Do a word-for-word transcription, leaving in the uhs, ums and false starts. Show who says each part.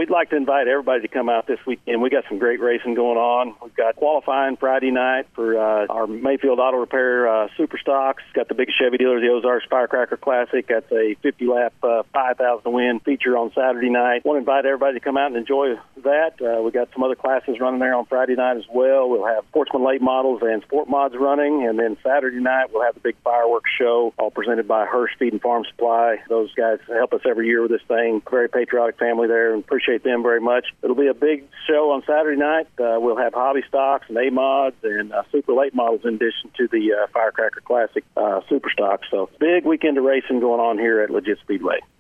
Speaker 1: we'd like to invite everybody to come out this weekend. We got some great racing going on. We've got qualifying Friday night for uh, our Mayfield Auto Repair uh, Super Stocks. Got the big Chevy dealer, the Ozarks Firecracker Classic. That's a fifty lap, uh, five thousand win feature on Saturday night. Want to invite everybody to come out and enjoy that. Uh, we got some other classes running there on Friday night as well. We'll have Sportsman late models and sport mods running, and then Saturday night we'll have the big fireworks show, all presented by Hearst Feed and Farm Supply. Those guys help us every year with this thing. Very patriotic family there, and appreciate them very much. It'll be a big show on Saturday night. Uh, we'll have hobby stocks and A-mods and uh, super late models in addition to the uh, Firecracker Classic uh, super stocks. So big weekend of racing going on here at Legit Speedway.